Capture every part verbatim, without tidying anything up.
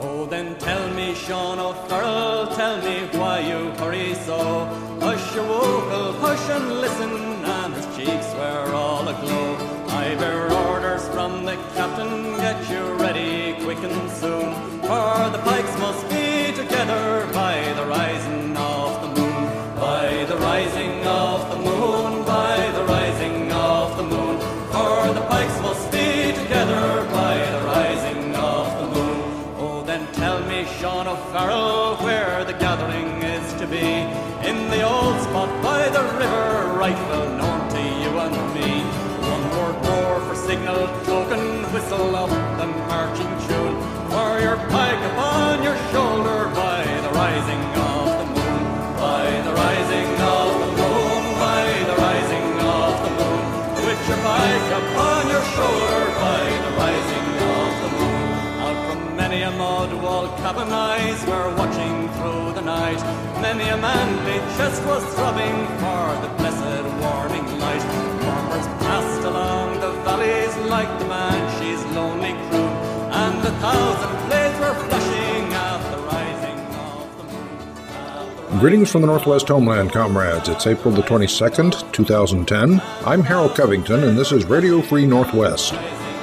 Oh, then tell me, Sean O'Farrell, tell me why you hurry so. Hush your vocal, hush and listen, and his cheeks were all aglow. I bear orders from the captain, get you ready quick and soon, for the pikes must be together by the rising of the moon. By the rising of the moon, by the rising of the moon, for the pikes must be together by the rising of the moon. Oh, then tell me, Sean O'Farrell, where the gathering is to be. In the old spot by the river, right well known to you and me. One more roar for signal token, whistle up the marching tune, for your pike upon your shoulder by the rising of the moon. By the rising of the moon, by the rising of the moon, with your pike upon your shoulder by the rising of the moon. Out from many a mud wall cabin eyes were watching through the night. Many a manly chest was throbbing for the blessed warning light. Farmers passed along the valleys like the Banshee's lonely crew, and a thousand blades were flashing at the rising of the moon. Greetings from the Northwest Homeland, comrades. It's April the twenty-second, two thousand ten. I'm Harold Covington, and this is Radio Free Northwest.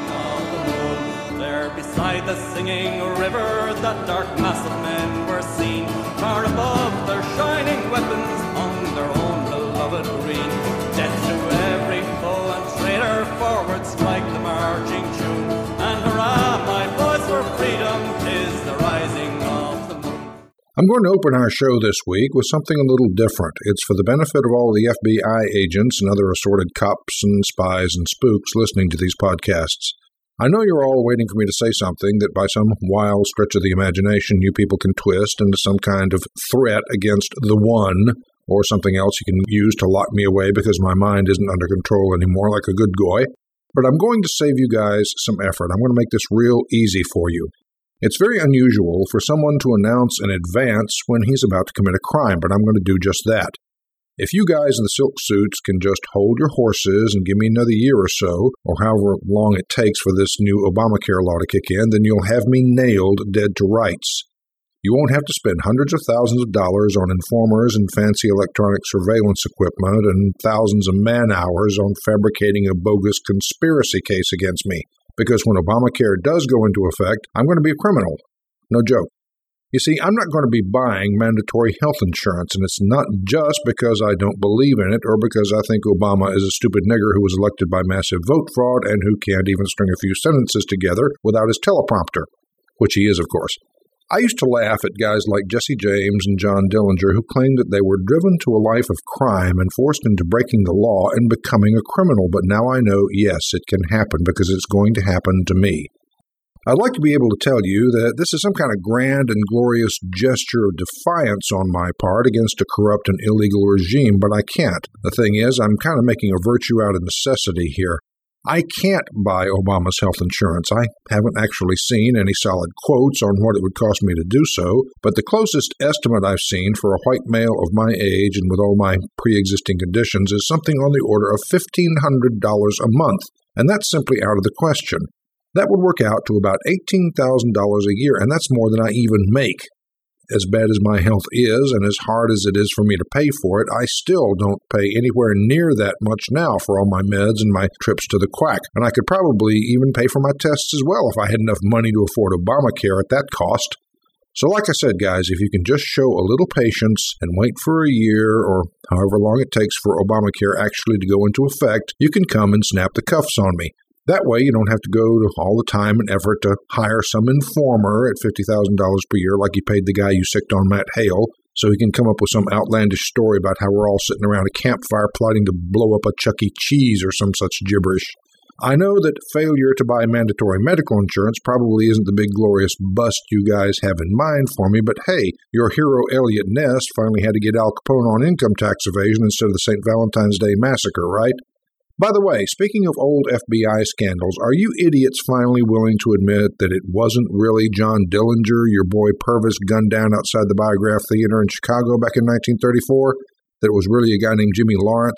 There beside the singing river, that dark mass of men were seen. Far above their shining weapons hung their own beloved green. Death to every foe and traitor, forward strike the marching tune. And hurrah, my boys, for freedom, 'tis the rising of the moon. I'm going to open our show this week with something a little different. It's for the benefit of all the F B I agents and other assorted cops and spies and spooks listening to these podcasts. I know you're all waiting for me to say something that by some wild stretch of the imagination you people can twist into some kind of threat against the one, or something else you can use to lock me away because my mind isn't under control anymore like a good goy. But I'm going to save you guys some effort. I'm going to make this real easy for you. It's very unusual for someone to announce in advance when he's about to commit a crime, but I'm going to do just that. If you guys in the silk suits can just hold your horses and give me another year or so, or however long it takes for this new Obamacare law to kick in, then you'll have me nailed dead to rights. You won't have to spend hundreds of thousands of dollars on informers and fancy electronic surveillance equipment and thousands of man-hours on fabricating a bogus conspiracy case against me. Because when Obamacare does go into effect, I'm going to be a criminal. No joke. You see, I'm not going to be buying mandatory health insurance, and it's not just because I don't believe in it or because I think Obama is a stupid nigger who was elected by massive vote fraud and who can't even string a few sentences together without his teleprompter, which he is, of course. I used to laugh at guys like Jesse James and John Dillinger who claimed that they were driven to a life of crime and forced into breaking the law and becoming a criminal, but now I know, yes, it can happen because it's going to happen to me. I'd like to be able to tell you that this is some kind of grand and glorious gesture of defiance on my part against a corrupt and illegal regime, but I can't. The thing is, I'm kind of making a virtue out of necessity here. I can't buy Obama's health insurance. I haven't actually seen any solid quotes on what it would cost me to do so, but the closest estimate I've seen for a white male of my age and with all my pre-existing conditions is something on the order of fifteen hundred dollars a month, and that's simply out of the question. That would work out to about eighteen thousand dollars a year, and that's more than I even make. As bad as my health is, and as hard as it is for me to pay for it, I still don't pay anywhere near that much now for all my meds and my trips to the quack. And I could probably even pay for my tests as well if I had enough money to afford Obamacare at that cost. So like I said, guys, if you can just show a little patience and wait for a year or however long it takes for Obamacare actually to go into effect, you can come and snap the cuffs on me. That way, you don't have to go to all the time and effort to hire some informer at fifty thousand dollars per year like you paid the guy you sicked on Matt Hale, so he can come up with some outlandish story about how we're all sitting around a campfire plotting to blow up a Chuck E. Cheese or some such gibberish. I know that failure to buy mandatory medical insurance probably isn't the big glorious bust you guys have in mind for me, but hey, your hero Elliot Ness finally had to get Al Capone on income tax evasion instead of the Saint Valentine's Day massacre, right? By the way, speaking of old F B I scandals, are you idiots finally willing to admit that it wasn't really John Dillinger, your boy Purvis, gunned down outside the Biograph Theater in Chicago back in nineteen thirty-four? That it was really a guy named Jimmy Lawrence?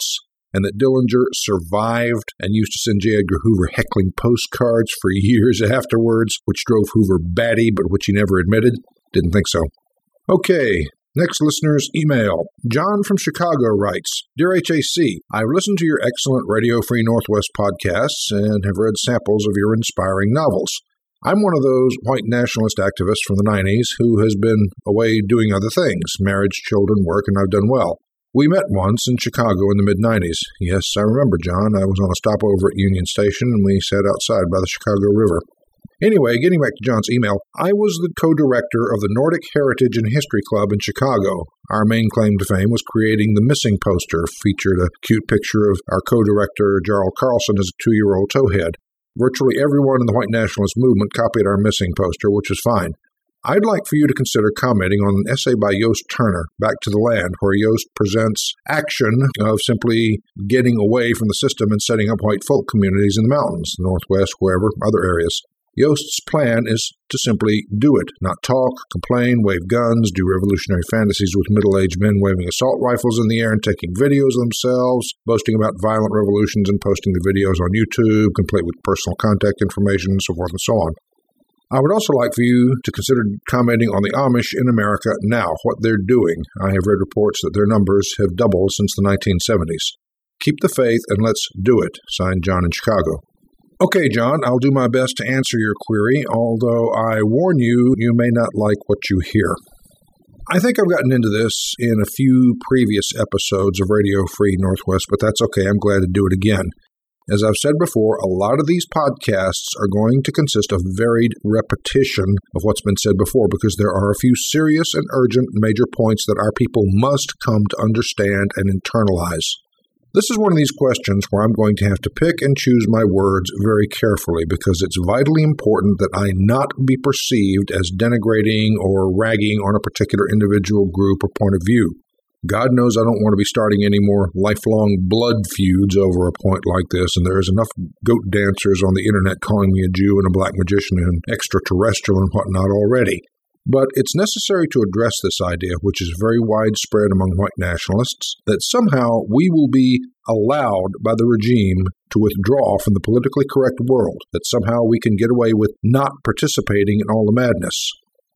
and that Dillinger survived and used to send J. Edgar Hoover heckling postcards for years afterwards, which drove Hoover batty, but which he never admitted? Didn't think so. Okay, next listener's email. John from Chicago writes, Dear H A C, I've listened to your excellent Radio Free Northwest podcasts and have read samples of your inspiring novels. I'm one of those white nationalist activists from the nineties who has been away doing other things, marriage, children, work, and I've done well. We met once in Chicago in the mid-nineties. Yes, I remember, John. I was on a stopover at Union Station, and we sat outside by the Chicago River. Anyway, getting back to John's email, I was the co-director of the Nordic Heritage and History Club in Chicago. Our main claim to fame was creating the Missing poster, featured a cute picture of our co-director, Jarl Carlson, as a two-year-old towhead. Virtually everyone in the white nationalist movement copied our Missing poster, which was fine. I'd like for you to consider commenting on an essay by Yost Turner, Back to the Land, where Yost presents action of simply getting away from the system and setting up white folk communities in the mountains, the Northwest, wherever, other areas. Yost's plan is to simply do it, not talk, complain, wave guns, do revolutionary fantasies with middle-aged men waving assault rifles in the air and taking videos of themselves, boasting about violent revolutions and posting the videos on YouTube, complete with personal contact information, and so forth and so on. I would also like for you to consider commenting on the Amish in America now, what they're doing. I have read reports that their numbers have doubled since the nineteen seventies. Keep the faith and let's do it. Signed, John in Chicago. Okay, John, I'll do my best to answer your query, although I warn you, you may not like what you hear. I think I've gotten into this in a few previous episodes of Radio Free Northwest, but that's okay. I'm glad to do it again. As I've said before, a lot of these podcasts are going to consist of varied repetition of what's been said before because there are a few serious and urgent major points that our people must come to understand and internalize. This is one of these questions where I'm going to have to pick and choose my words very carefully because it's vitally important that I not be perceived as denigrating or ragging on a particular individual group or point of view. God knows I don't want to be starting any more lifelong blood feuds over a point like this, and there's enough goat dancers on the internet calling me a Jew and a black magician and extraterrestrial and whatnot already. But it's necessary to address this idea, which is very widespread among white nationalists, that somehow we will be allowed by the regime to withdraw from the politically correct world, that somehow we can get away with not participating in all the madness.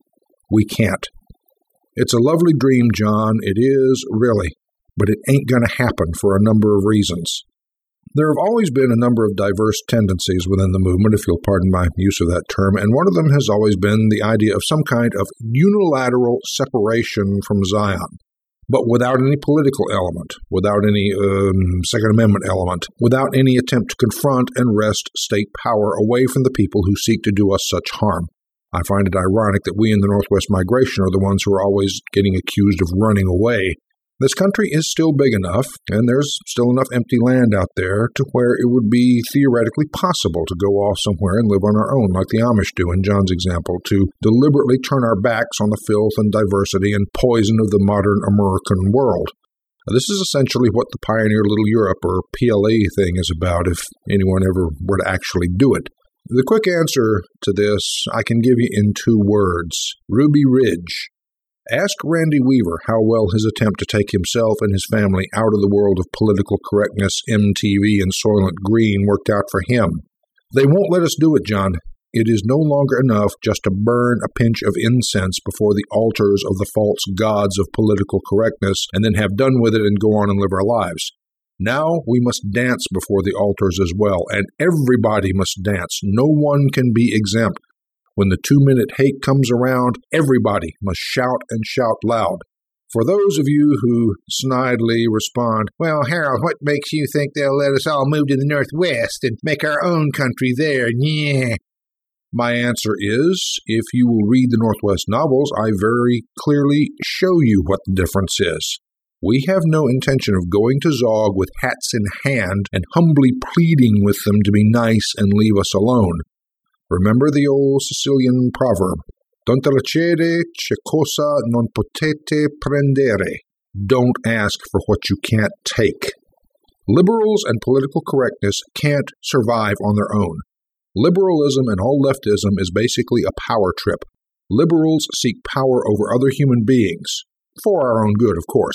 We can't. It's a lovely dream, John. It is, really. But it ain't going to happen for a number of reasons. There have always been a number of diverse tendencies within the movement, if you'll pardon my use of that term, and one of them has always been the idea of some kind of unilateral separation from Zion, but without any political element, without any um, Second Amendment element, without any attempt to confront and wrest state power away from the people who seek to do us such harm. I find it ironic that we in the Northwest Migration are the ones who are always getting accused of running away. This country is still big enough, and there's still enough empty land out there to where it would be theoretically possible to go off somewhere and live on our own, like the Amish do in John's example, to deliberately turn our backs on the filth and diversity and poison of the modern American world. This is essentially what the Pioneer Little Europe, or P L A thing, is about, if anyone ever were to actually do it. The quick answer to this I can give you in two words: Ruby Ridge. Ask Randy Weaver how well his attempt to take himself and his family out of the world of political correctness, M T V, and Soylent Green worked out for him. They won't let us do it, John. It is no longer enough just to burn a pinch of incense before the altars of the false gods of political correctness and then have done with it and go on and live our lives. Now we must dance before the altars as well, and everybody must dance. No one can be exempt. When the two-minute hate comes around, everybody must shout and shout loud. For those of you who snidely respond, "Well, Harold, what makes you think they'll let us all move to the Northwest and make our own country there? Yeah." My answer is, if you will read the Northwest novels, I very clearly show you what the difference is. We have no intention of going to Zog with hats in hand and humbly pleading with them to be nice and leave us alone. Remember the old Sicilian proverb, "Don't richiedere che cosa non potete prendere." Don't ask for what you can't take. Liberals and political correctness can't survive on their own. Liberalism and all leftism is basically a power trip. Liberals seek power over other human beings, for our own good, of course.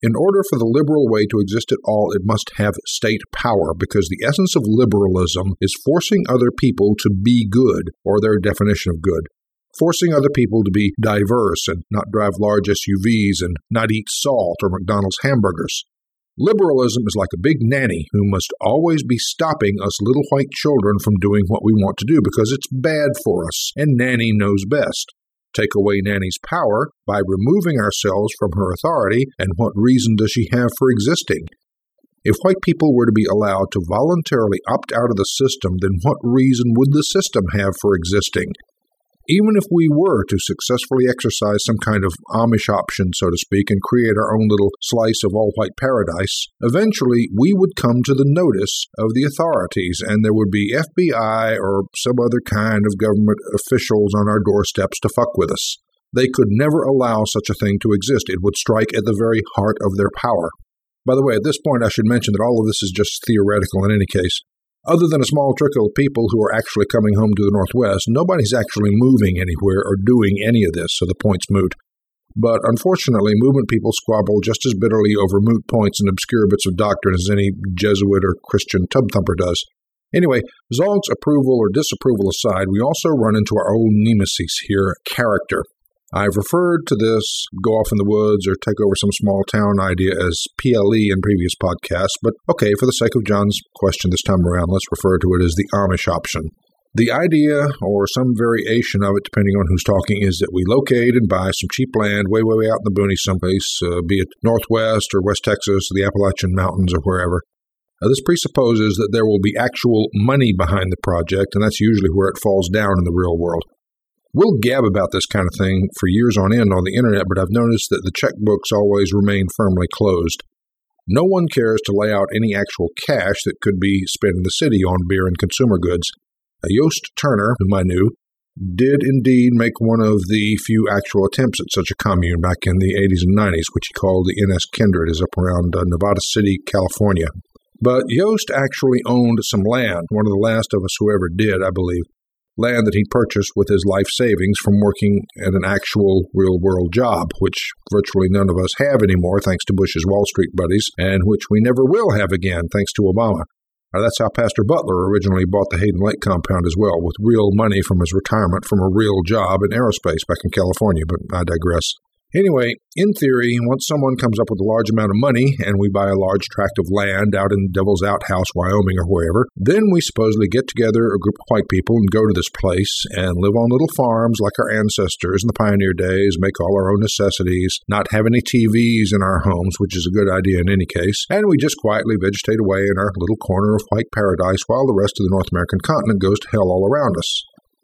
In order for the liberal way to exist at all, it must have state power, because the essence of liberalism is forcing other people to be good, or their definition of good. Forcing other people to be diverse and not drive large S U Vs and not eat salt or McDonald's hamburgers. Liberalism is like a big nanny who must always be stopping us little white children from doing what we want to do because it's bad for us, and Nanny knows best. Take away Nanny's power by removing ourselves from her authority, and what reason does she have for existing? If white people were to be allowed to voluntarily opt out of the system, then what reason would the system have for existing? Even if we were to successfully exercise some kind of Amish option, so to speak, and create our own little slice of all-white paradise, eventually we would come to the notice of the authorities, and there would be F B I or some other kind of government officials on our doorsteps to fuck with us. They could never allow such a thing to exist. It would strike at the very heart of their power. By the way, at this point I should mention that all of this is just theoretical in any case. Other than a small trickle of people who are actually coming home to the Northwest, nobody's actually moving anywhere or doing any of this, so the point's moot. But unfortunately, movement people squabble just as bitterly over moot points and obscure bits of doctrine as any Jesuit or Christian tub-thumper does. Anyway, Zog's approval or disapproval aside, we also run into our old nemesis here, character. I've referred to this go off in the woods or take over some small town idea as P L E in previous podcasts, but okay, for the sake of John's question this time around, let's refer to it as the Amish option. The idea, or some variation of it depending on who's talking, is that we locate and buy some cheap land way, way, way out in the boonies someplace, uh, be it Northwest or West Texas, the Appalachian Mountains or wherever. Now, this presupposes that there will be actual money behind the project, and that's usually where it falls down in the real world. We'll gab about this kind of thing for years on end on the internet, but I've noticed that the checkbooks always remain firmly closed. No one cares to lay out any actual cash that could be spent in the city on beer and consumer goods. Yost Turner, whom I knew, did indeed make one of the few actual attempts at such a commune back in the eighties and nineties, which he called the N S Kindred, is up around uh, Nevada City, California. But Yost actually owned some land, one of the last of us who ever did, I believe. Land that he purchased with his life savings from working at an actual real-world job, which virtually none of us have anymore thanks to Bush's Wall Street buddies, and which we never will have again thanks to Obama. Now, that's how Pastor Butler originally bought the Hayden Lake compound as well, with real money from his retirement from a real job in aerospace back in California, but I digress. Anyway, in theory, once someone comes up with a large amount of money and we buy a large tract of land out in Devil's Outhouse, Wyoming or wherever, then we supposedly get together a group of white people and go to this place and live on little farms like our ancestors in the pioneer days, make all our own necessities, not have any T Vs in our homes, which is a good idea in any case, and we just quietly vegetate away in our little corner of white paradise while the rest of the North American continent goes to hell all around us.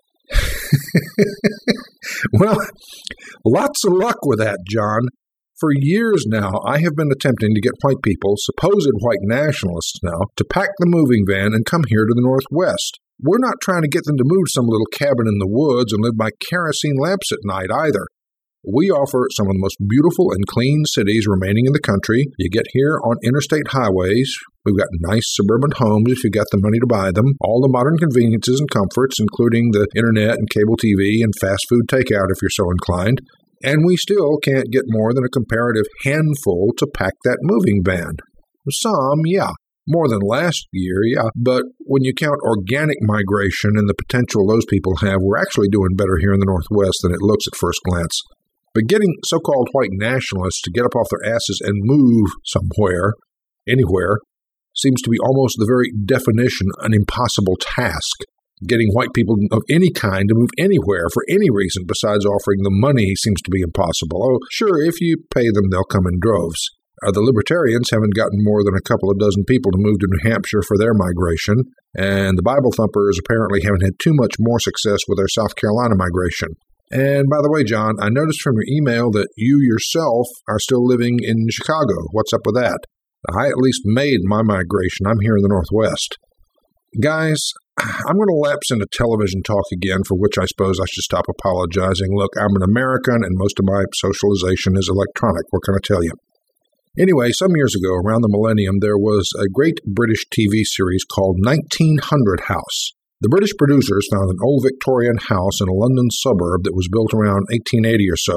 Well, lots of luck with that, John. For years now, I have been attempting to get white people, supposed white nationalists now, to pack the moving van and come here to the Northwest. We're not trying to get them to move to some little cabin in the woods and live by kerosene lamps at night either. We offer some of the most beautiful and clean cities remaining in the country. You get here on interstate highways. We've got nice suburban homes if you've got the money to buy them. All the modern conveniences and comforts, including the internet and cable T V and fast food takeout if you're so inclined. And we still can't get more than a comparative handful to pack that moving van. Some, yeah. More than last year, yeah. But when you count organic migration and the potential those people have, we're actually doing better here in the Northwest than it looks at first glance. But getting so-called white nationalists to get up off their asses and move somewhere, anywhere, seems to be almost the very definition an impossible task. Getting white people of any kind to move anywhere for any reason besides offering them money seems to be impossible. Oh, sure, if you pay them, they'll come in droves. Uh, the Libertarians haven't gotten more than a couple of dozen people to move to New Hampshire for their migration, and the Bible thumpers apparently haven't had too much more success with their South Carolina migration. And by the way, John, I noticed from your email that you yourself are still living in Chicago. What's up with that? I at least made my migration. I'm here in the Northwest. Guys, I'm going to lapse into television talk again, for which I suppose I should stop apologizing. Look, I'm an American, and most of my socialization is electronic. What can I tell you? Anyway, some years ago, around the millennium, there was a great British T V series called nineteen hundred House. The British producers found an old Victorian house in a London suburb that was built around eighteen eighty or so.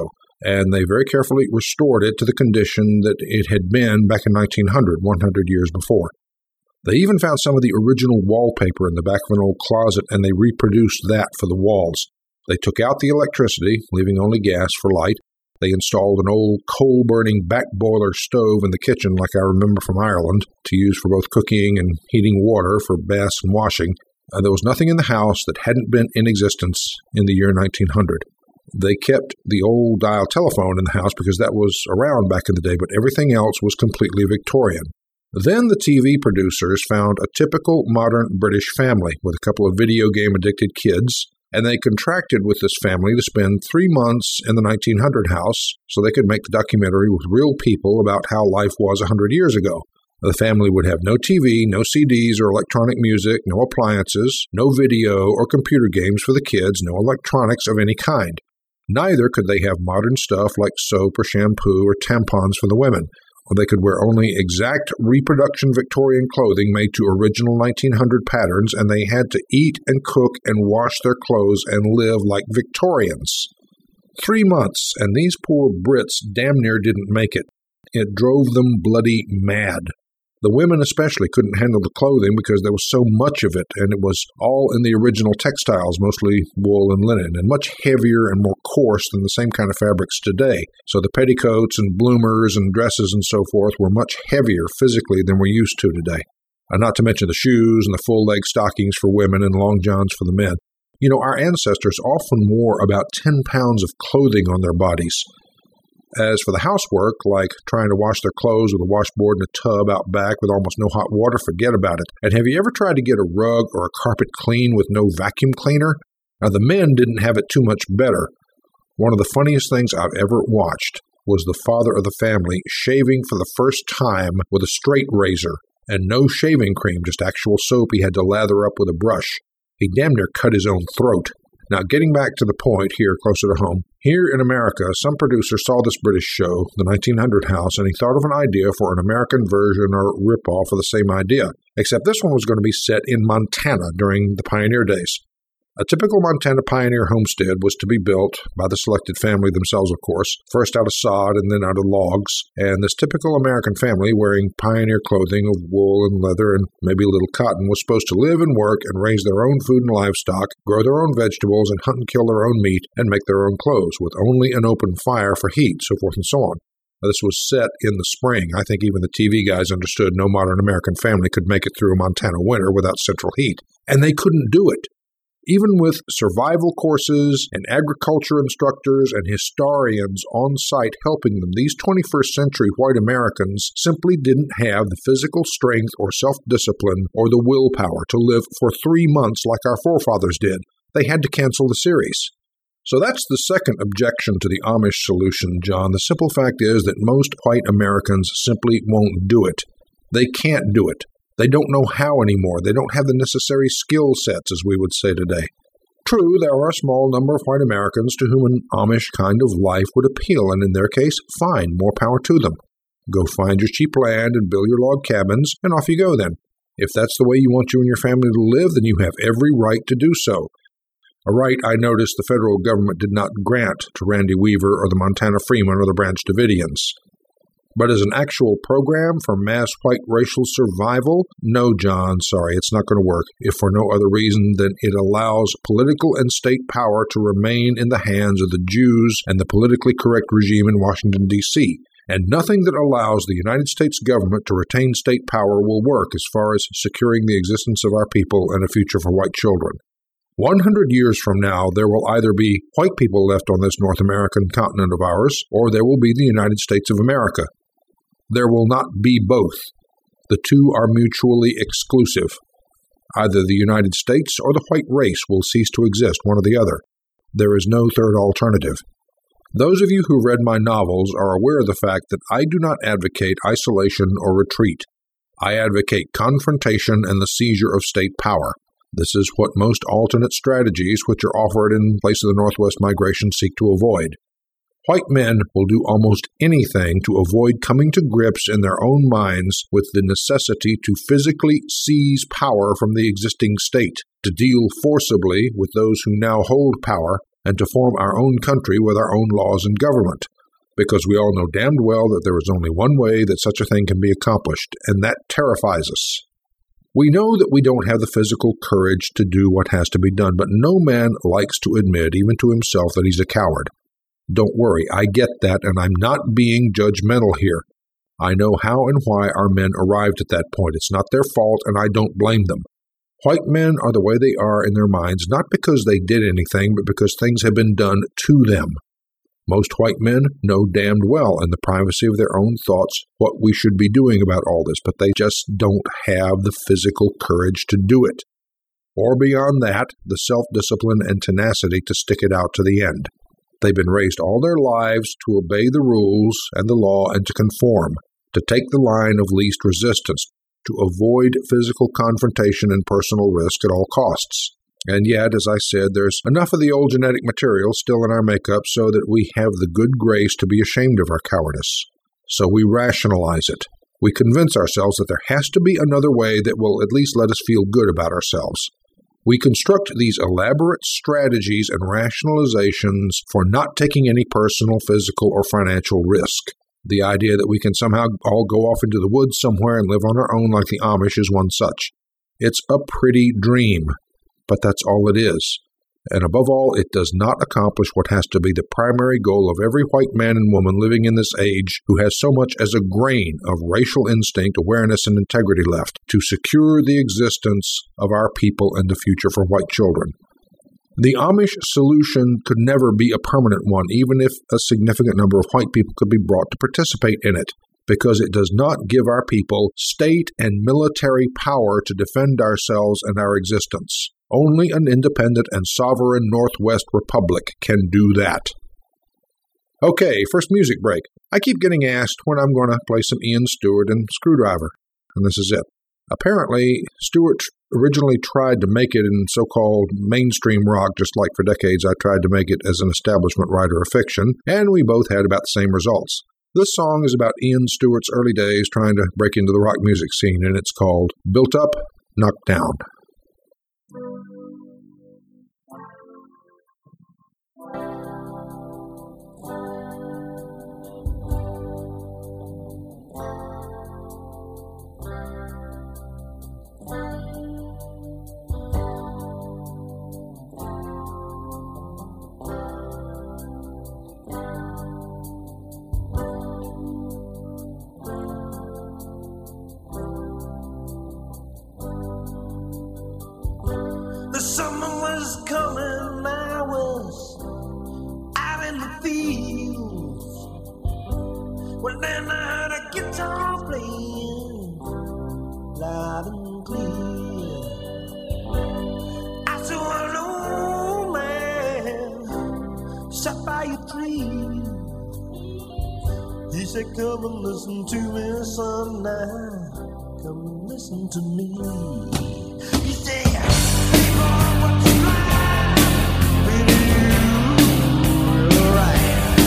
and they very carefully restored it to the condition that it had been back in nineteen hundred, one hundred years before. They even found some of the original wallpaper in the back of an old closet, and they reproduced that for the walls. They took out the electricity, leaving only gas for light. They installed an old coal-burning back boiler stove in the kitchen, like I remember from Ireland, to use for both cooking and heating water for baths and washing. Uh, there was nothing in the house that hadn't been in existence in the year nineteen hundred. They kept the old dial telephone in the house because that was around back in the day, but everything else was completely Victorian. Then the T V producers found a typical modern British family with a couple of video game-addicted kids, and they contracted with this family to spend three months in the nineteen hundred house so they could make the documentary with real people about how life was one hundred years ago. The family would have no T V, no C Ds or electronic music, no appliances, no video or computer games for the kids, no electronics of any kind. Neither could they have modern stuff like soap or shampoo or tampons for the women. Or they could wear only exact reproduction Victorian clothing made to original nineteen hundred patterns, and they had to eat and cook and wash their clothes and live like Victorians. Three months, and these poor Brits damn near didn't make it. It drove them bloody mad. The women especially couldn't handle the clothing because there was so much of it, and it was all in the original textiles, mostly wool and linen, and much heavier and more coarse than the same kind of fabrics today. So the petticoats and bloomers and dresses and so forth were much heavier physically than we're used to today. And not to mention the shoes and the full-leg stockings for women and long johns for the men. You know, our ancestors often wore about ten pounds of clothing on their bodies. As for the housework, like trying to wash their clothes with a washboard and a tub out back with almost no hot water, forget about it. And have you ever tried to get a rug or a carpet clean with no vacuum cleaner? Now, the men didn't have it too much better. One of the funniest things I've ever watched was the father of the family shaving for the first time with a straight razor and no shaving cream, just actual soap he had to lather up with a brush. He damn near cut his own throat. Now, getting back to the point here closer to home, here in America, some producer saw this British show, the nineteen hundred house, and he thought of an idea for an American version or ripoff of the same idea, except this one was going to be set in Montana during the pioneer days. A typical Montana pioneer homestead was to be built by the selected family themselves, of course, first out of sod and then out of logs, and this typical American family, wearing pioneer clothing of wool and leather and maybe a little cotton, was supposed to live and work and raise their own food and livestock, grow their own vegetables, and hunt and kill their own meat, and make their own clothes, with only an open fire for heat, so forth and so on. Now, this was set in the spring. I think even the T V guys understood no modern American family could make it through a Montana winter without central heat, and they couldn't do it. Even with survival courses and agriculture instructors and historians on site helping them, these twenty-first century white Americans simply didn't have the physical strength or self-discipline or the willpower to live for three months like our forefathers did. They had to cancel the series. So that's the second objection to the Amish solution, John. The simple fact is that most white Americans simply won't do it. They can't do it. They don't know how anymore. They don't have the necessary skill sets, as we would say today. True, there are a small number of white Americans to whom an Amish kind of life would appeal, and in their case, fine, more power to them. Go find your cheap land and build your log cabins, and off you go then. If that's the way you want you and your family to live, then you have every right to do so. A right I noticed the federal government did not grant to Randy Weaver or the Montana Freemen or the Branch Davidians. But as an actual program for mass white racial survival, no, John, sorry, it's not going to work, if for no other reason than it allows political and state power to remain in the hands of the Jews and the politically correct regime in Washington, D C, and nothing that allows the United States government to retain state power will work as far as securing the existence of our people and a future for white children. One hundred years from now, there will either be white people left on this North American continent of ours, or there will be the United States of America. There will not be both. The two are mutually exclusive. Either the United States or the white race will cease to exist, one or the other. There is no third alternative. Those of you who read my novels are aware of the fact that I do not advocate isolation or retreat. I advocate confrontation and the seizure of state power. This is what most alternate strategies which are offered in place of the Northwest migration seek to avoid. White men will do almost anything to avoid coming to grips in their own minds with the necessity to physically seize power from the existing state, to deal forcibly with those who now hold power, and to form our own country with our own laws and government. because we all know damned well that there is only one way that such a thing can be accomplished, and that terrifies us. We know that we don't have the physical courage to do what has to be done, but no man likes to admit, even to himself, that he's a coward. Don't worry, I get that, and I'm not being judgmental here. I know how and why our men arrived at that point. It's not their fault, and I don't blame them. White men are the way they are in their minds, not because they did anything, but because things have been done to them. Most white men know damned well in the privacy of their own thoughts what we should be doing about all this, but they just don't have the physical courage to do it. Or beyond that, the self-discipline and tenacity to stick it out to the end. They've been raised all their lives to obey the rules and the law and to conform, to take the line of least resistance, to avoid physical confrontation and personal risk at all costs. And yet, as I said, there's enough of the old genetic material still in our makeup so that we have the good grace to be ashamed of our cowardice. So we rationalize it. We convince ourselves that there has to be another way that will at least let us feel good about ourselves. We construct these elaborate strategies and rationalizations for not taking any personal, physical, or financial risk. The idea that we can somehow all go off into the woods somewhere and live on our own like the Amish is one such. It's a pretty dream, but that's all it is. And above all, it does not accomplish what has to be the primary goal of every white man and woman living in this age who has so much as a grain of racial instinct, awareness, and integrity left, to secure the existence of our people and the future for white children. The Amish solution could never be a permanent one, even if a significant number of white people could be brought to participate in it, because it does not give our people state and military power to defend ourselves and our existence. Only an independent and sovereign Northwest Republic can do that. Okay, first music break. I keep getting asked when I'm going to play some Ian Stewart and Screwdriver, and this is it. Apparently, Stewart originally tried to make it in so-called mainstream rock, just like for decades I tried to make it as an establishment writer of fiction, and we both had about the same results. This song is about Ian Stewart's early days trying to break into the rock music scene, and it's called Built Up, Knocked Down. Well, then I heard a guitar playing loud and clear. I saw an old man sat by a tree. He said, come and listen to me, son, now. Come and listen to me. He said, hey boy, what you like? Baby, you're right.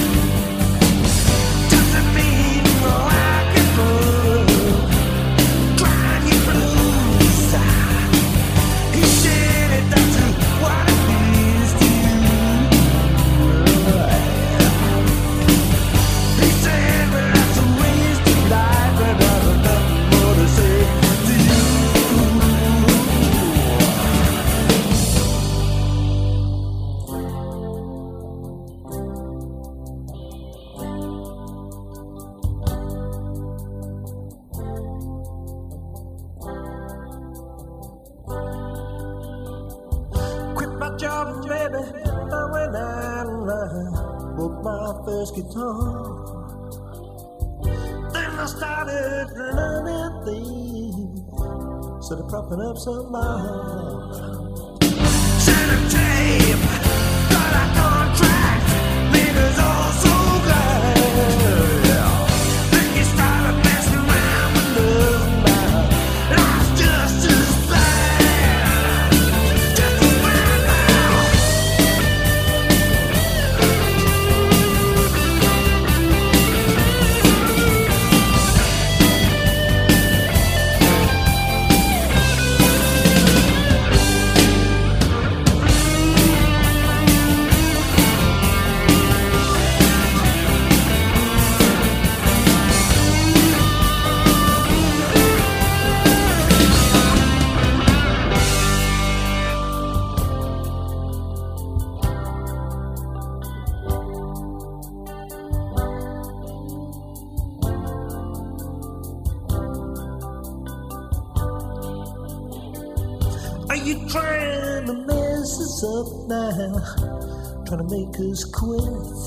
Guitar. Then I started learning things, started propping up some more. Set a tape, got a contract, niggas all so glad. Then you started messing around with love now, and I was just as bad, just as bad now. Are you trying to mess us up now? Trying to make us quit?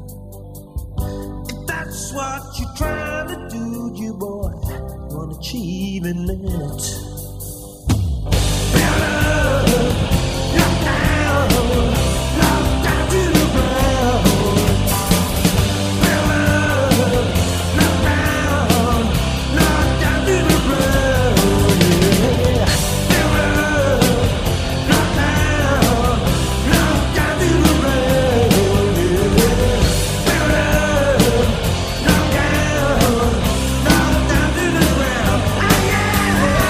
If that's what you're trying to do, you boy, you want achieving it. Build up, knock down, knock down to the ground. Build up, knock down, knock down to the ground. Yeah. Build up, knock down, knock down to the ground. Yeah. Build up, knock down, knock down to the ground. Ah, yeah.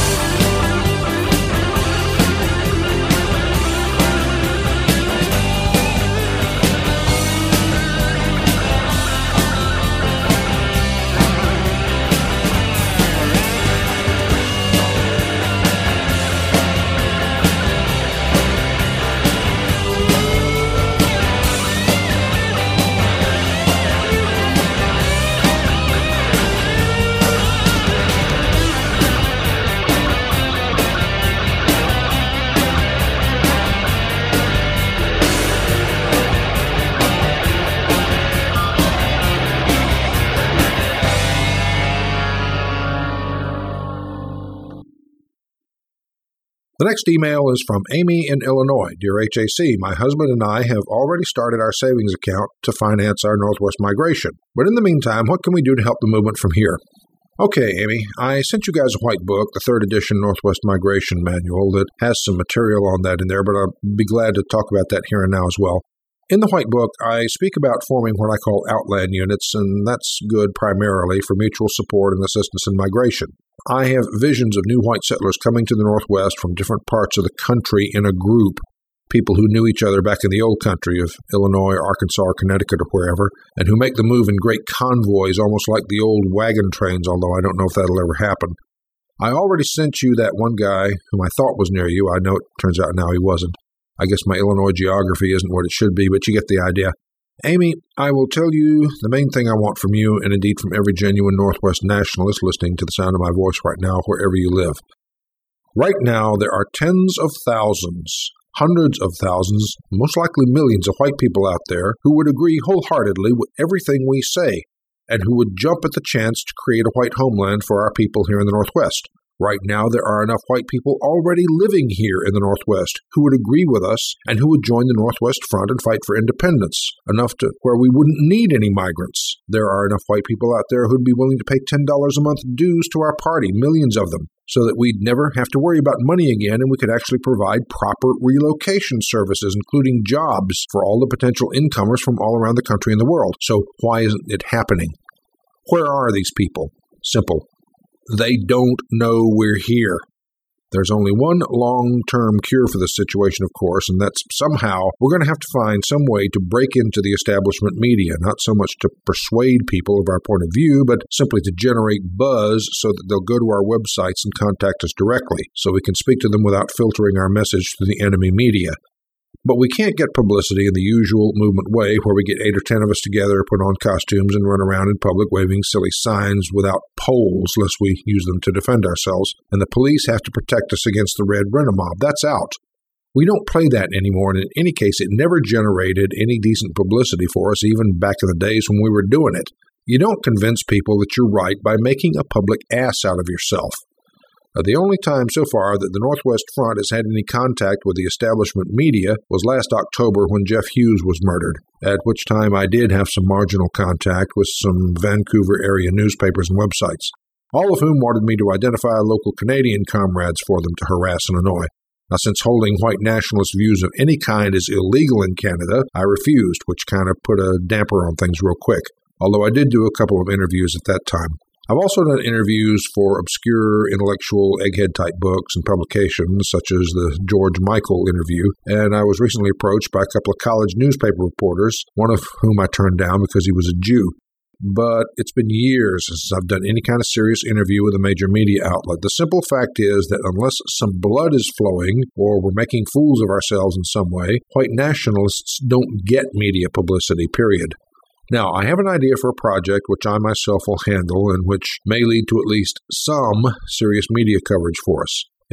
The next email is from Amy in Illinois. Dear H A C, my husband and I have already started our savings account to finance our Northwest migration. But in the meantime, what can we do to help the movement from here? Okay, Amy, I sent you guys a white book, the third edition Northwest Migration Manual, that has some material on that in there, but I'll be glad to talk about that here and now as well. In the white book, I speak about forming what I call outland units, and that's good primarily for mutual support and assistance in migration. I have visions of new white settlers coming to the Northwest from different parts of the country in a group, people who knew each other back in the old country of Illinois, Arkansas, or Connecticut, or wherever, and who make the move in great convoys, almost like the old wagon trains, although I don't know if that'll ever happen. I already sent you that one guy whom I thought was near you. I know it turns out now he wasn't. I guess my Illinois geography isn't what it should be, but you get the idea. Amy, I will tell you the main thing I want from you, and indeed from every genuine Northwest nationalist listening to the sound of my voice right now, wherever you live. Right now, there are tens of thousands, hundreds of thousands, most likely millions of white people out there who would agree wholeheartedly with everything we say, and who would jump at the chance to create a white homeland for our people here in the Northwest. Right now, there are enough white people already living here in the Northwest who would agree with us and who would join the Northwest Front and fight for independence, enough to where we wouldn't need any migrants. There are enough white people out there who'd be willing to pay ten dollars a month dues to our party, millions of them, so that we'd never have to worry about money again and we could actually provide proper relocation services, including jobs for all the potential incomers from all around the country and the world. So why isn't it happening? Where are these people? Simple. They don't know we're here. There's only one long-term cure for this situation, of course, and that's somehow we're going to have to find some way to break into the establishment media, not so much to persuade people of our point of view, but simply to generate buzz so that they'll go to our websites and contact us directly, so we can speak to them without filtering our message through the enemy media. But we can't get publicity in the usual movement way where we get eight or ten of us together, put on costumes, and run around in public waving silly signs without poles, lest we use them to defend ourselves, and the police have to protect us against the Red Rent-A-Mob. That's out. We don't play that anymore, and in any case, it never generated any decent publicity for us, even back in the days when we were doing it. You don't convince people that you're right by making a public ass out of yourself. Uh, the only time so far that the Northwest Front has had any contact with the establishment media was last October when Jeff Hughes was murdered, at which time I did have some marginal contact with some Vancouver area newspapers and websites, all of whom wanted me to identify local Canadian comrades for them to harass and annoy. Now, since holding white nationalist views of any kind is illegal in Canada, I refused, which kind of put a damper on things real quick, although I did do a couple of interviews at that time. I've also done interviews for obscure intellectual egghead-type books and publications, such as the George Michael interview, and I was recently approached by a couple of college newspaper reporters, one of whom I turned down because he was a Jew. But it's been years since I've done any kind of serious interview with a major media outlet. The simple fact is that unless some blood is flowing, or we're making fools of ourselves in some way, white nationalists don't get media publicity, period. Now, I have an idea for a project which I myself will handle and which may lead to at least some serious media coverage for us.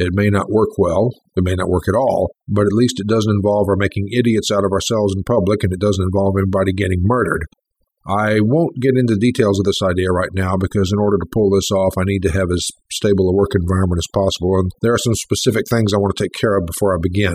It may not work well, it may not work at all, but at least it doesn't involve our making idiots out of ourselves in public, and it doesn't involve anybody getting murdered. I won't get into details of this idea right now because in order to pull this off, I need to have as stable a work environment as possible, and there are some specific things I want to take care of before I begin.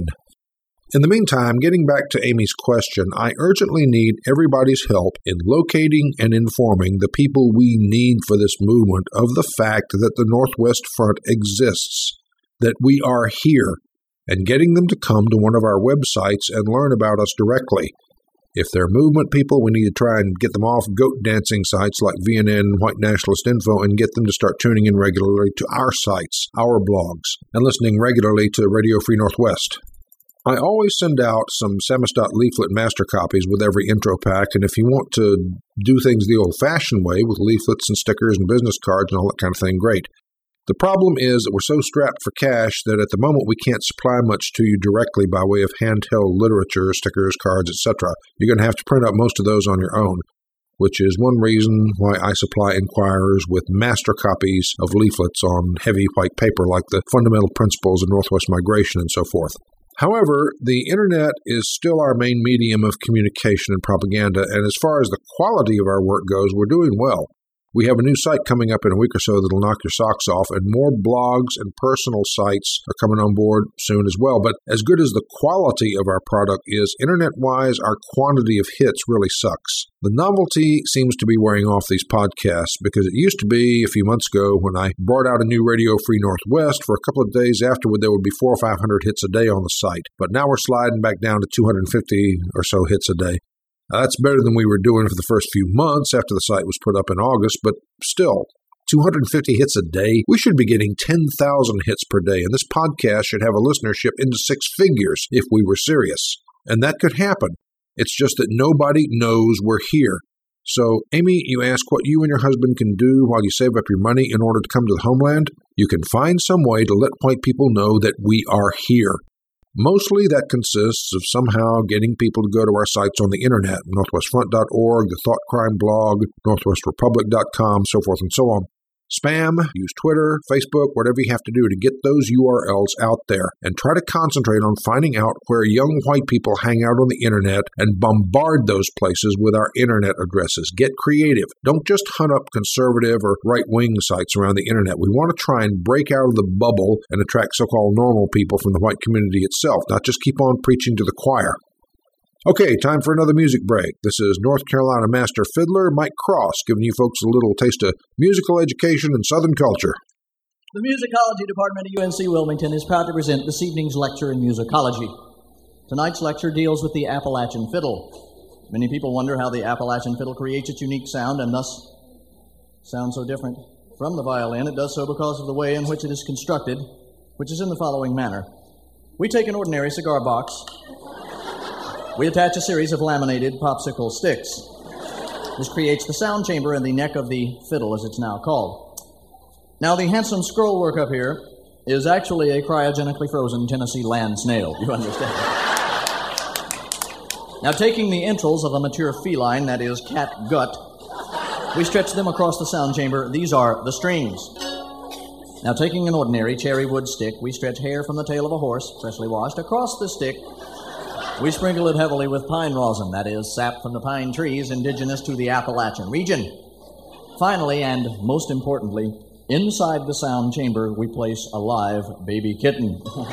In the meantime, getting back to Amy's question, I urgently need everybody's help in locating and informing the people we need for this movement of the fact that the Northwest Front exists, that we are here, and getting them to come to one of our websites and learn about us directly. If they're movement people, we need to try and get them off goat dancing sites like V N N and White Nationalist Info and get them to start tuning in regularly to our sites, our blogs, and listening regularly to Radio Free Northwest. I always send out some Samusdot leaflet master copies with every intro pack, and if you want to do things the old-fashioned way with leaflets and stickers and business cards and all that kind of thing, great. The problem is that we're so strapped for cash that at the moment we can't supply much to you directly by way of handheld literature, stickers, cards, et cetera. You're going to have to print out most of those on your own, which is one reason why I supply inquirers with master copies of leaflets on heavy white paper like the Fundamental Principles of Northwest Migration and so forth. However, the Internet is still our main medium of communication and propaganda, and as far as the quality of our work goes, we're doing well. We have a new site coming up in a week or so that'll knock your socks off, and more blogs and personal sites are coming on board soon as well. But as good as the quality of our product is, Internet-wise, our quantity of hits really sucks. The novelty seems to be wearing off these podcasts because it used to be a few months ago when I brought out a new Radio Free Northwest, for a couple of days afterward there would be four or five hundred hits a day on the site. But now we're sliding back down to two hundred fifty or so hits a day. Now, that's better than we were doing for the first few months after the site was put up in August, but still, two hundred fifty hits a day? We should be getting ten thousand hits per day, and this podcast should have a listenership into six figures if we were serious. And that could happen. It's just that nobody knows we're here. So, Amy, you ask what you and your husband can do while you save up your money in order to come to the homeland? You can find some way to let white people know that we are here. Mostly that consists of somehow getting people to go to our sites on the internet, northwest front dot org, the Thought Crime blog, northwest republic dot com, so forth and so on. Spam, use Twitter, Facebook, whatever you have to do to get those U R Ls out there, and try to concentrate on finding out where young white people hang out on the internet and bombard those places with our internet addresses. Get creative. Don't just hunt up conservative or right-wing sites around the internet. We want to try and break out of the bubble and attract so-called normal people from the white community itself, not just keep on preaching to the choir. Okay, time for another music break. This is North Carolina master fiddler Mike Cross giving you folks a little taste of musical education and Southern culture. The Musicology Department at U N C Wilmington is proud to present this evening's lecture in musicology. Tonight's lecture deals with the Appalachian fiddle. Many people wonder how the Appalachian fiddle creates its unique sound and thus sounds so different from the violin. It does so because of the way in which it is constructed, which is in the following manner. We take an ordinary cigar box. We attach a series of laminated popsicle sticks. This creates the sound chamber in the neck of the fiddle, as it's now called. Now, the handsome scroll work up here is actually a cryogenically frozen Tennessee land snail, you understand? Now, taking the entrails of a mature feline, that is, cat gut, we stretch them across the sound chamber. These are the strings. Now, taking an ordinary cherry wood stick, we stretch hair from the tail of a horse, freshly washed, across the stick. We sprinkle it heavily with pine rosin, that is, sap from the pine trees indigenous to the Appalachian region. Finally, and most importantly, inside the sound chamber, we place a live baby kitten.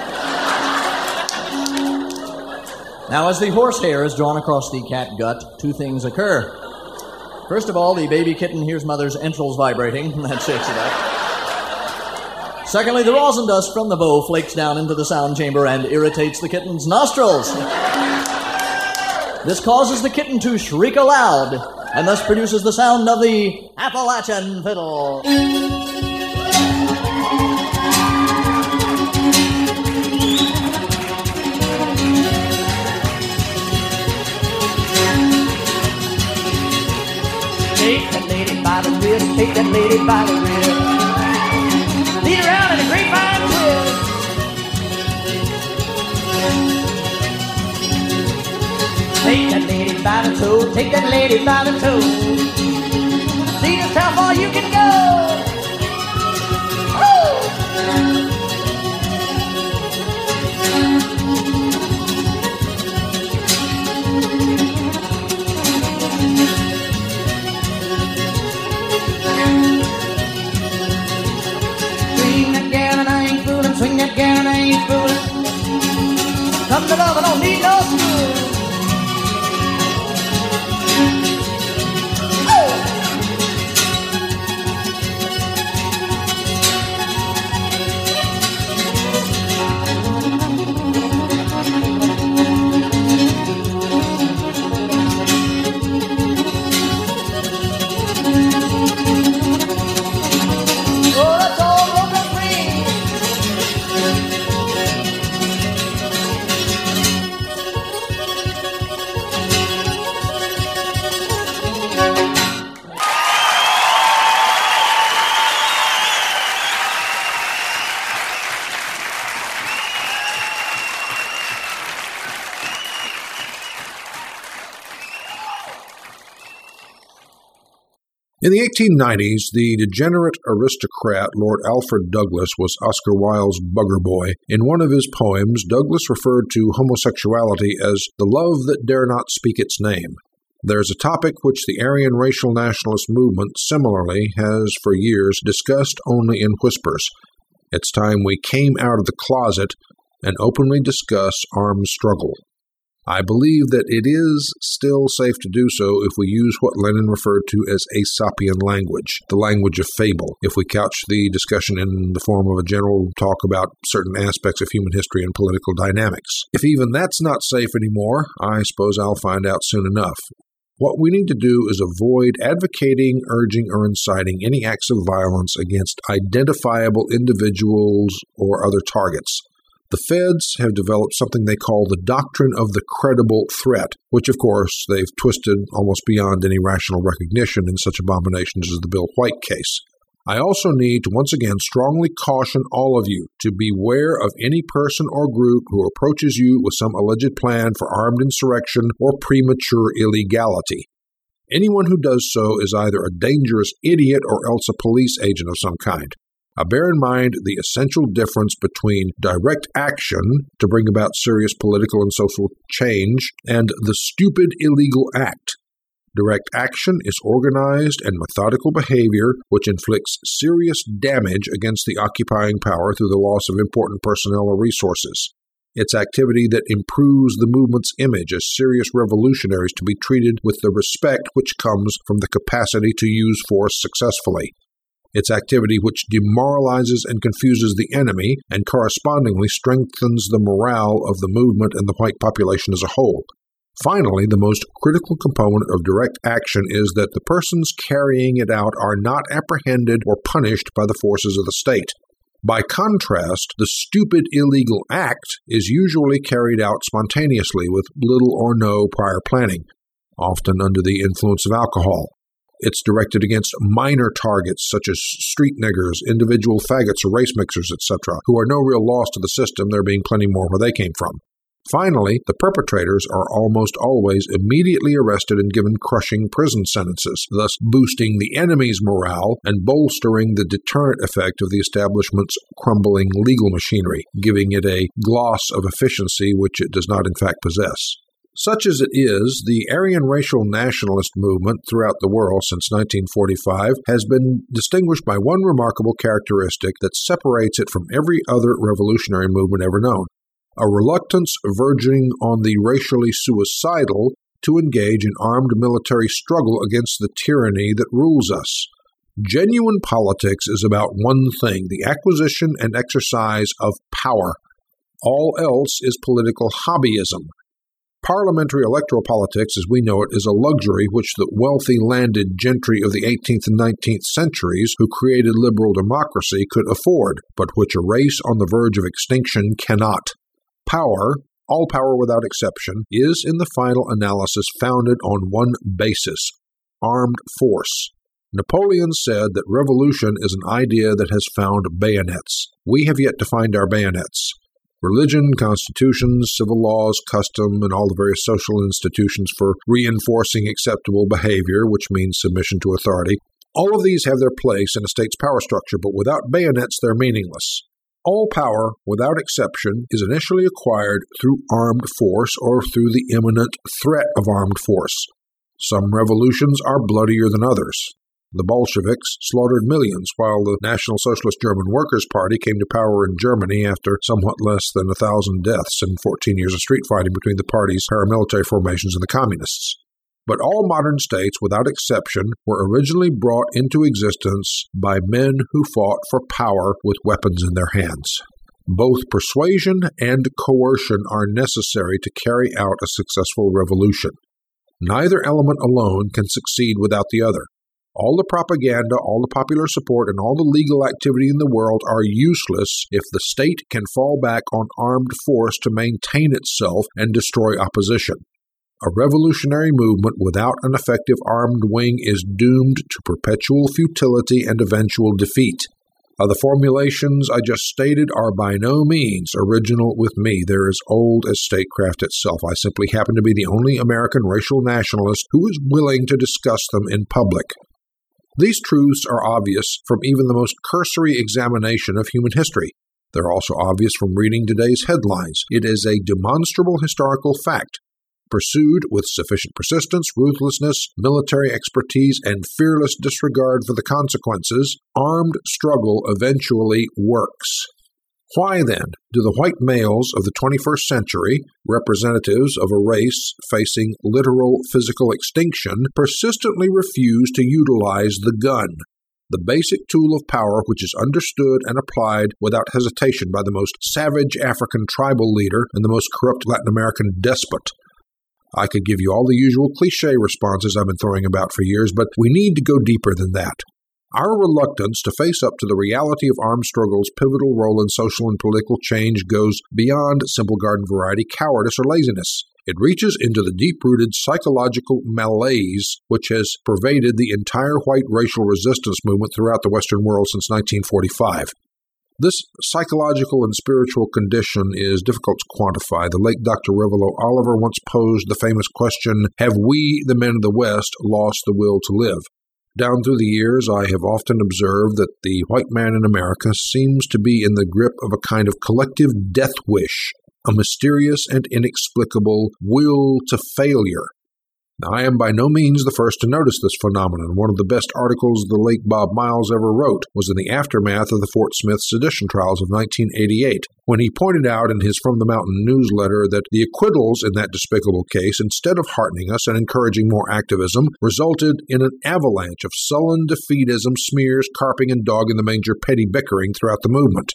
Now, as the horsehair is drawn across the cat gut, two things occur. First of all, the baby kitten hears mother's entrails vibrating. That shakes it up. Secondly, the rosin dust from the bow flakes down into the sound chamber and irritates the kitten's nostrils. This causes the kitten to shriek aloud, and thus produces the sound of the Appalachian fiddle. Take that lady by the wrist, take that lady by the wrist. Lead around in a grapevine twist. Take that lady by the toe, take that lady by the toe. See just how far you can go. Woo! Come to love, I don't need no school. In the eighteen nineties, the degenerate aristocrat Lord Alfred Douglas was Oscar Wilde's bugger boy. In one of his poems, Douglas referred to homosexuality as the love that dare not speak its name. There's a topic which the Aryan racial nationalist movement similarly has for years discussed only in whispers. It's time we came out of the closet and openly discuss armed struggle. I believe that it is still safe to do so if we use what Lenin referred to as Aesopian language, the language of fable, if we couch the discussion in the form of a general talk about certain aspects of human history and political dynamics. If even that's not safe anymore, I suppose I'll find out soon enough. What we need to do is avoid advocating, urging, or inciting any acts of violence against identifiable individuals or other targets. The feds have developed something they call the doctrine of the credible threat, which, of course, they've twisted almost beyond any rational recognition in such abominations as the Bill White case. I also need to once again strongly caution all of you to beware of any person or group who approaches you with some alleged plan for armed insurrection or premature illegality. Anyone who does so is either a dangerous idiot or else a police agent of some kind. Now, bear in mind the essential difference between direct action to bring about serious political and social change and the stupid illegal act. Direct action is organized and methodical behavior which inflicts serious damage against the occupying power through the loss of important personnel or resources. It's activity that improves the movement's image as serious revolutionaries to be treated with the respect which comes from the capacity to use force successfully. It's activity which demoralizes and confuses the enemy and correspondingly strengthens the morale of the movement and the white population as a whole. Finally, the most critical component of direct action is that the persons carrying it out are not apprehended or punished by the forces of the state. By contrast, the stupid illegal act is usually carried out spontaneously with little or no prior planning, often under the influence of alcohol. It's directed against minor targets such as street niggers, individual faggots or race mixers, et cetera, who are no real loss to the system, there being plenty more where they came from. Finally, the perpetrators are almost always immediately arrested and given crushing prison sentences, thus boosting the enemy's morale and bolstering the deterrent effect of the establishment's crumbling legal machinery, giving it a gloss of efficiency which it does not in fact possess. Such as it is, the Aryan racial nationalist movement throughout the world since nineteen forty-five has been distinguished by one remarkable characteristic that separates it from every other revolutionary movement ever known: a reluctance verging on the racially suicidal to engage in armed military struggle against the tyranny that rules us. Genuine politics is about one thing: the acquisition and exercise of power. All else is political hobbyism. Parliamentary electoral politics, as we know it, is a luxury which the wealthy landed gentry of the eighteenth and nineteenth centuries who created liberal democracy could afford, but which a race on the verge of extinction cannot. Power, all power without exception, is in the final analysis founded on one basis: armed force. Napoleon said that revolution is an idea that has found bayonets. We have yet to find our bayonets. Religion, constitutions, civil laws, custom, and all the various social institutions for reinforcing acceptable behavior, which means submission to authority, all of these have their place in a state's power structure, but without bayonets they're meaningless. All power, without exception, is initially acquired through armed force or through the imminent threat of armed force. Some revolutions are bloodier than others. The Bolsheviks slaughtered millions, while the National Socialist German Workers' Party came to power in Germany after somewhat less than a thousand deaths and fourteen years of street fighting between the party's paramilitary formations and the communists. But all modern states, without exception, were originally brought into existence by men who fought for power with weapons in their hands. Both persuasion and coercion are necessary to carry out a successful revolution. Neither element alone can succeed without the other. All the propaganda, all the popular support, and all the legal activity in the world are useless if the state can fall back on armed force to maintain itself and destroy opposition. A revolutionary movement without an effective armed wing is doomed to perpetual futility and eventual defeat. Uh, the formulations I just stated are by no means original with me. They're as old as statecraft itself. I simply happen to be the only American racial nationalist who is willing to discuss them in public. These truths are obvious from even the most cursory examination of human history. They're also obvious from reading today's headlines. It is a demonstrable historical fact. Pursued with sufficient persistence, ruthlessness, military expertise, and fearless disregard for the consequences, armed struggle eventually works. Why, then, do the white males of the twenty-first century, representatives of a race facing literal physical extinction, persistently refuse to utilize the gun, the basic tool of power which is understood and applied without hesitation by the most savage African tribal leader and the most corrupt Latin American despot? I could give you all the usual cliché responses I've been throwing about for years, but we need to go deeper than that. Our reluctance to face up to the reality of armed struggle's pivotal role in social and political change goes beyond simple garden variety cowardice or laziness. It reaches into the deep-rooted psychological malaise which has pervaded the entire white racial resistance movement throughout the Western world since nineteen forty-five. This psychological and spiritual condition is difficult to quantify. The late Doctor Revilo Oliver once posed the famous question, have we, the men of the West, lost the will to live? Down through the years, I have often observed that the white man in America seems to be in the grip of a kind of collective death wish, a mysterious and inexplicable will to failure. Now, I am by no means the first to notice this phenomenon. One of the best articles the late Bob Miles ever wrote was in the aftermath of the Fort Smith sedition trials of nineteen eighty-eight, when he pointed out in his From the Mountain newsletter that the acquittals in that despicable case, instead of heartening us and encouraging more activism, resulted in an avalanche of sullen defeatism, smears, carping, and dog-in-the-manger petty bickering throughout the movement.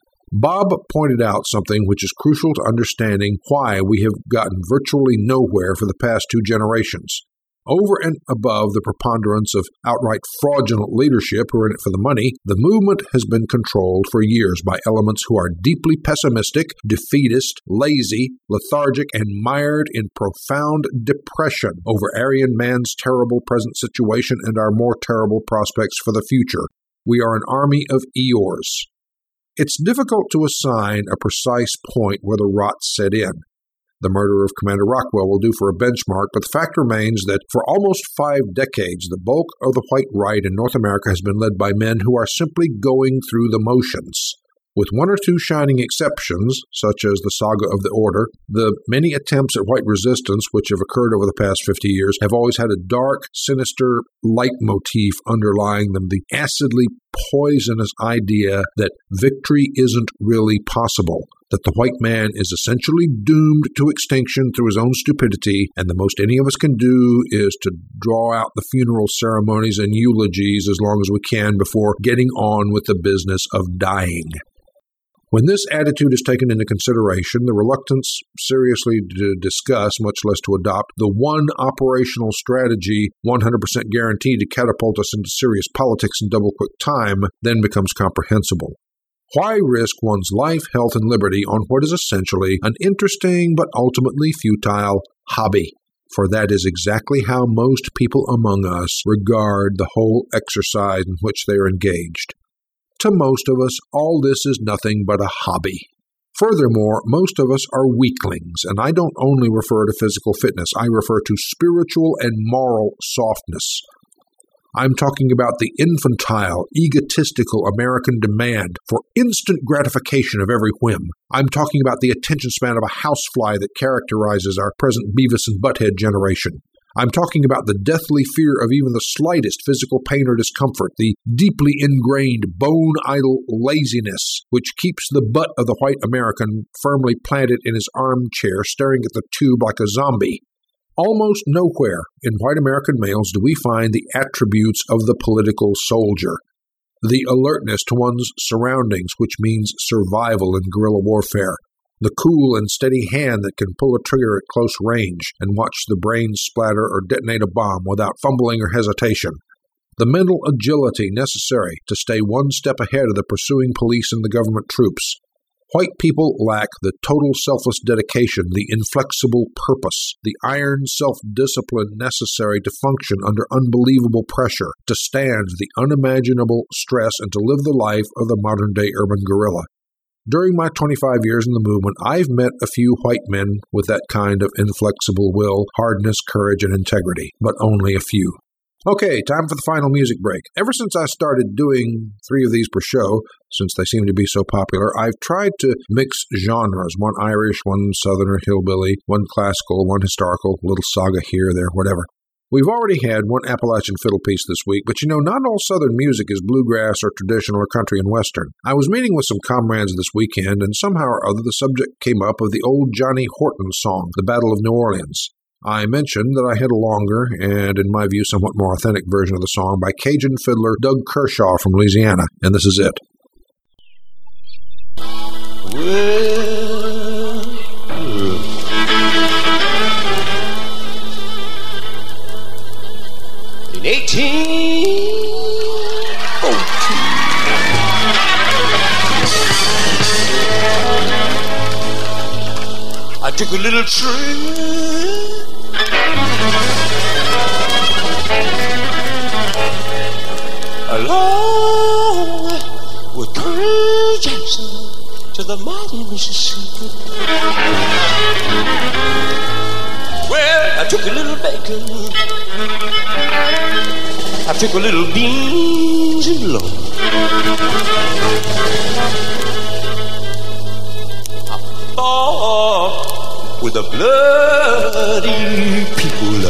Bob pointed out something which is crucial to understanding why we have gotten virtually nowhere for the past two generations. Over and above the preponderance of outright fraudulent leadership who are in it for the money, the movement has been controlled for years by elements who are deeply pessimistic, defeatist, lazy, lethargic, and mired in profound depression over Aryan man's terrible present situation and our more terrible prospects for the future. We are an army of Eeyores. It's difficult to assign a precise point where the rot set in. The murder of Commander Rockwell will do for a benchmark, but the fact remains that for almost five decades, the bulk of the white right in North America has been led by men who are simply going through the motions. With one or two shining exceptions, such as the saga of the Order, the many attempts at white resistance which have occurred over the past fifty years have always had a dark, sinister leitmotif underlying them, the acidly poisonous idea that victory isn't really possible, that the white man is essentially doomed to extinction through his own stupidity, and the most any of us can do is to draw out the funeral ceremonies and eulogies as long as we can before getting on with the business of dying. When this attitude is taken into consideration, the reluctance seriously to discuss, much less to adopt, the one operational strategy one hundred percent guaranteed to catapult us into serious politics in double-quick time then becomes comprehensible. Why risk one's life, health, and liberty on what is essentially an interesting but ultimately futile hobby? For that is exactly how most people among us regard the whole exercise in which they are engaged. To most of us, all this is nothing but a hobby. Furthermore, most of us are weaklings, and I don't only refer to physical fitness, I refer to spiritual and moral softness. I'm talking about the infantile, egotistical American demand for instant gratification of every whim. I'm talking about the attention span of a housefly that characterizes our present Beavis and Butthead generation. I'm talking about the deathly fear of even the slightest physical pain or discomfort, the deeply ingrained, bone-idle laziness which keeps the butt of the white American firmly planted in his armchair, staring at the tube like a zombie. Almost nowhere in white American males do we find the attributes of the political soldier. The alertness to one's surroundings, which means survival in guerrilla warfare. The cool and steady hand that can pull a trigger at close range and watch the brains splatter or detonate a bomb without fumbling or hesitation. The mental agility necessary to stay one step ahead of the pursuing police and the government troops. White people lack the total selfless dedication, the inflexible purpose, the iron self-discipline necessary to function under unbelievable pressure, to stand the unimaginable stress, and to live the life of the modern-day urban guerrilla. During my twenty-five years in the movement, I've met a few white men with that kind of inflexible will, hardness, courage, and integrity, but only a few. Okay, time for the final music break. Ever since I started doing three of these per show, since they seem to be so popular, I've tried to mix genres, one Irish, one Southerner, hillbilly, one classical, one historical, little saga here, there, whatever. We've already had one Appalachian fiddle piece this week, but you know, not all Southern music is bluegrass or traditional or country and Western. I was meeting with some comrades this weekend, and somehow or other the subject came up of the old Johnny Horton song, The Battle of New Orleans. I mentioned that I had a longer, and in my view somewhat more authentic version of the song by Cajun fiddler Doug Kershaw from Louisiana, and this is it. Well, in eighteen fourteen, I took a little trip along with Colonel Jackson to the mighty Mississippi. Well, I took a little bacon, I took a little beans and loaf. I fought with the bloody people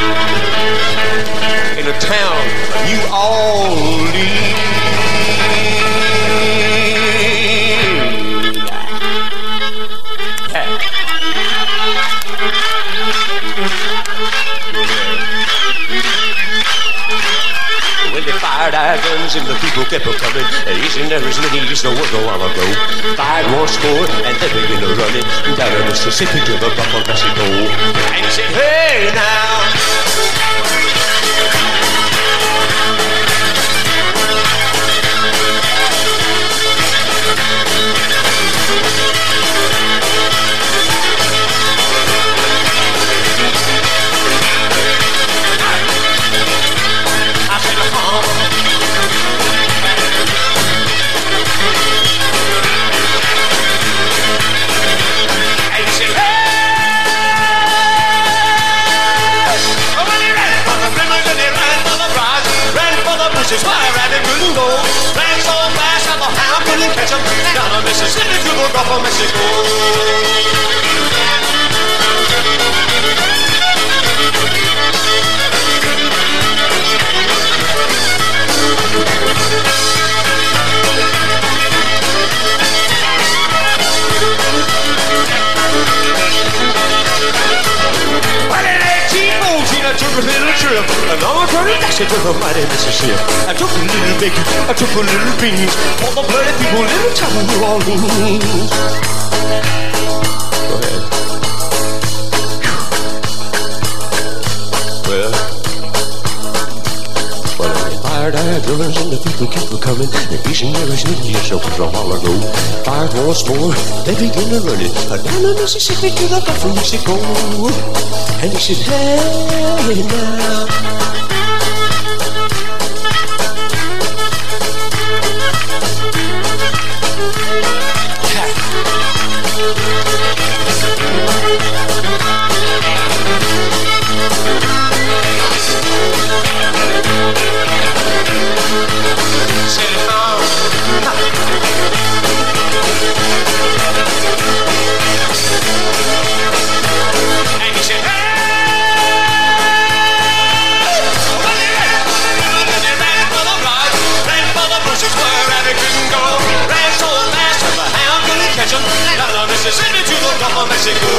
in the town of New Orleans. When they fired our guns and the people kept on coming, easy and as many years no was a while ago. Fired once more and they began to run it down the Mississippi to the Gulf of Mexico. And he said, hey now. Is why a rabbit couldn't go. Ran so fast that the hound couldn't catch him. Down the Mississippi to the Gulf of Mexico. Well, in eighteen fourteen, I took a little trip along with Colonel Jackson to the mighty Mississippi. I took a little bacon, I took a little beans for the bloody people in the town of New Orleans. Go ahead. Well, well, they fired our guns and the people kept on coming. The peace and there is no years over a while ago. Fired once more, they began to run it down the Mississippi to the Gulf of Mexico. And he said, hey now. And he said, hey! Mexico.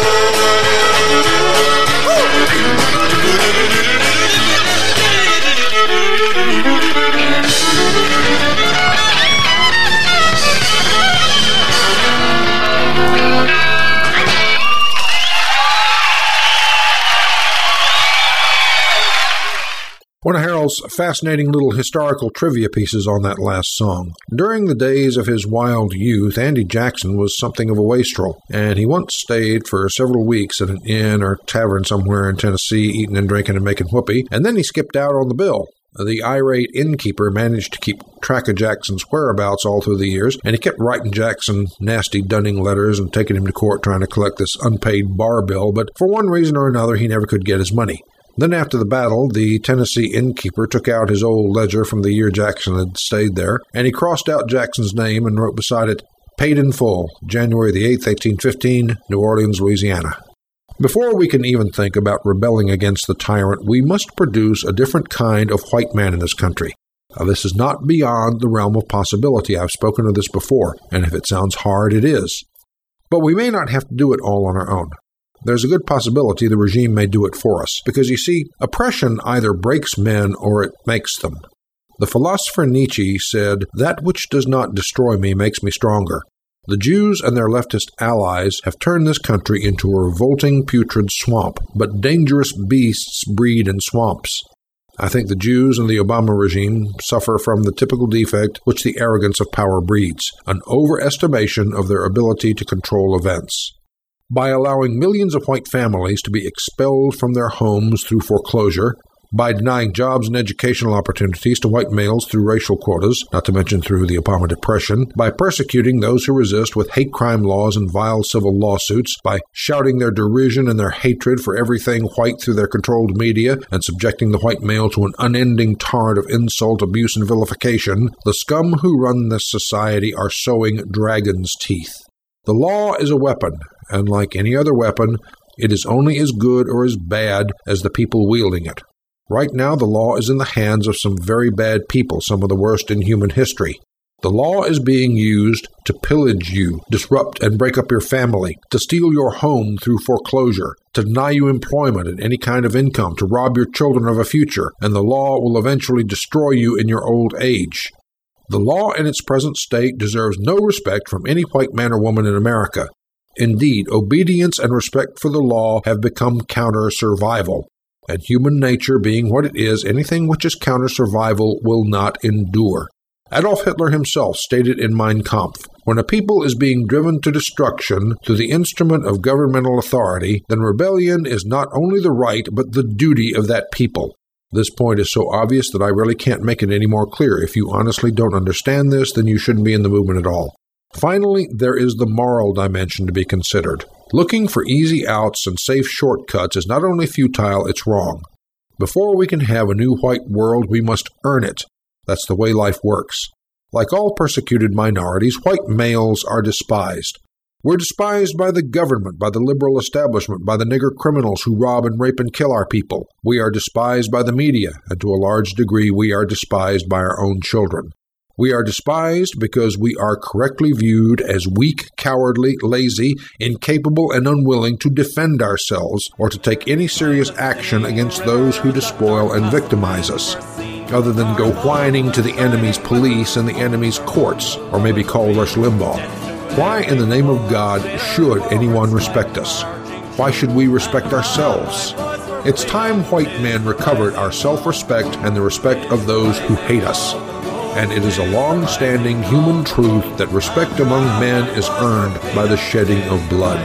One of Harold's fascinating little historical trivia pieces on that last song. During the days of his wild youth, Andy Jackson was something of a wastrel, and he once stayed for several weeks at an inn or tavern somewhere in Tennessee, eating and drinking and making whoopee, and then he skipped out on the bill. The irate innkeeper managed to keep track of Jackson's whereabouts all through the years, and he kept writing Jackson nasty dunning letters and taking him to court trying to collect this unpaid bar bill, but for one reason or another he never could get his money. Then after the battle, the Tennessee innkeeper took out his old ledger from the year Jackson had stayed there, and he crossed out Jackson's name and wrote beside it, "Paid in full, January the eighth, eighteen fifteen, New Orleans, Louisiana." Before we can even think about rebelling against the tyrant, we must produce a different kind of white man in this country. Now, this is not beyond the realm of possibility. I've spoken of this before, and if it sounds hard, it is. But we may not have to do it all on our own. There's a good possibility the regime may do it for us, because you see, oppression either breaks men or it makes them. The philosopher Nietzsche said, "That which does not destroy me makes me stronger." The Jews and their leftist allies have turned this country into a revolting, putrid swamp, but dangerous beasts breed in swamps. I think the Jews and the Obama regime suffer from the typical defect which the arrogance of power breeds, an overestimation of their ability to control events. By allowing millions of white families to be expelled from their homes through foreclosure, by denying jobs and educational opportunities to white males through racial quotas, not to mention through the Obama Depression, by persecuting those who resist with hate crime laws and vile civil lawsuits, by shouting their derision and their hatred for everything white through their controlled media, and subjecting the white male to an unending torrent of insult, abuse, and vilification, the scum who run this society are sowing dragon's teeth. The law is a weapon, and like any other weapon, it is only as good or as bad as the people wielding it. Right now, the law is in the hands of some very bad people, some of the worst in human history. The law is being used to pillage you, disrupt and break up your family, to steal your home through foreclosure, to deny you employment and any kind of income, to rob your children of a future, and the law will eventually destroy you in your old age. The law in its present state deserves no respect from any white man or woman in America. Indeed, obedience and respect for the law have become counter-survival. And human nature being what it is, anything which is counter-survival will not endure. Adolf Hitler himself stated in Mein Kampf, "When a people is being driven to destruction through the instrument of governmental authority, then rebellion is not only the right but the duty of that people." This point is so obvious that I really can't make it any more clear. If you honestly don't understand this, then you shouldn't be in the movement at all. Finally, there is the moral dimension to be considered. Looking for easy outs and safe shortcuts is not only futile, it's wrong. Before we can have a new white world, we must earn it. That's the way life works. Like all persecuted minorities, white males are despised. We're despised by the government, by the liberal establishment, by the nigger criminals who rob and rape and kill our people. We are despised by the media, and to a large degree we are despised by our own children. We are despised because we are correctly viewed as weak, cowardly, lazy, incapable, and unwilling to defend ourselves or to take any serious action against those who despoil and victimize us, other than go whining to the enemy's police and the enemy's courts, or maybe call Rush Limbaugh. Why in the name of God should anyone respect us? Why should we respect ourselves? It's time white men recovered our self-respect and the respect of those who hate us. And it is a long-standing human truth that respect among men is earned by the shedding of blood.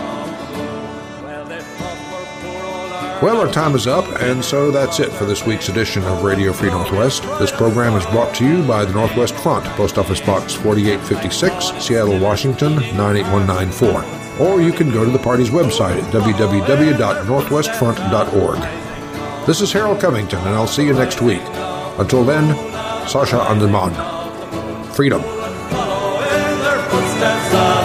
Well, our time is up, and so that's it for this week's edition of Radio Free Northwest. This program is brought to you by the Northwest Front, Post Office Box forty-eight fifty-six, Seattle, Washington, nine eight one nine four. Or you can go to the party's website at w w w dot northwest front dot org. This is Harold Covington, and I'll see you next week. Until then, Sasha Andaman. Freedom. Follow in their footsteps.